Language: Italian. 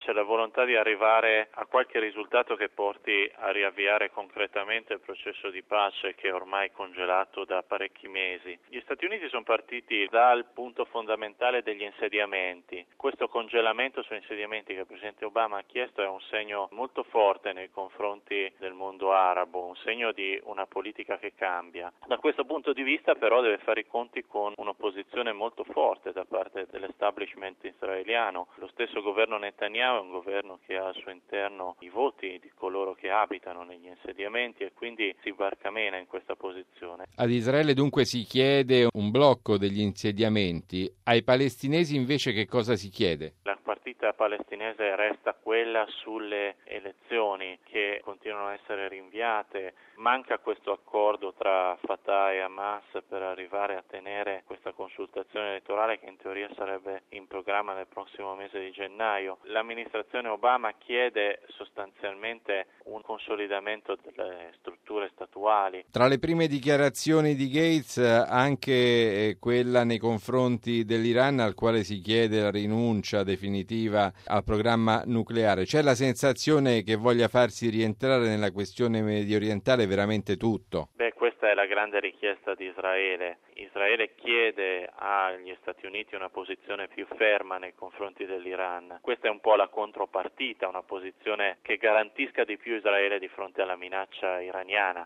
c'è la volontà di arrivare a qualche risultato che porti a riavviare concretamente il processo di pace che è ormai congelato da parecchi mesi. Gli Stati Uniti sono partiti dal punto fondamentale degli insediamenti. Questo congelamento sugli insediamenti che il Presidente Obama ha chiesto è un segno molto forte nei confronti del mondo arabo, un segno di una politica che cambia. Da questo punto di vista però deve fare i conti con un'opposizione molto forte da parte dell'establishment israeliano. Lo stesso governo Netanyahu è un governo che ha al suo interno i voti di coloro che abitano negli insediamenti e quindi si barcamena in questa posizione. Ad Israele dunque si chiede un blocco degli insediamenti, ai palestinesi invece che cosa si chiede? La partita palestinese resta quella sulle elezioni che continuano a essere rinviate. Manca questo accordo tra Fatah e Hamas per arrivare a tenere questa consultazione elettorale che in teoria sarebbe in programma nel prossimo mese di gennaio. L'amministrazione Obama chiede sostanzialmente un consolidamento delle strutture statuali. Tra le prime dichiarazioni di Gates anche quella nei confronti dell'Iran al quale si chiede la rinuncia definitiva al programma nucleare. C'è la sensazione che voglia farsi rientrare nella questione mediorientale veramente tutto? Questa è la grande richiesta di Israele. Israele chiede agli Stati Uniti una posizione più ferma nei confronti dell'Iran. Questa è un po' la contropartita, una posizione che garantisca di più Israele di fronte alla minaccia iraniana.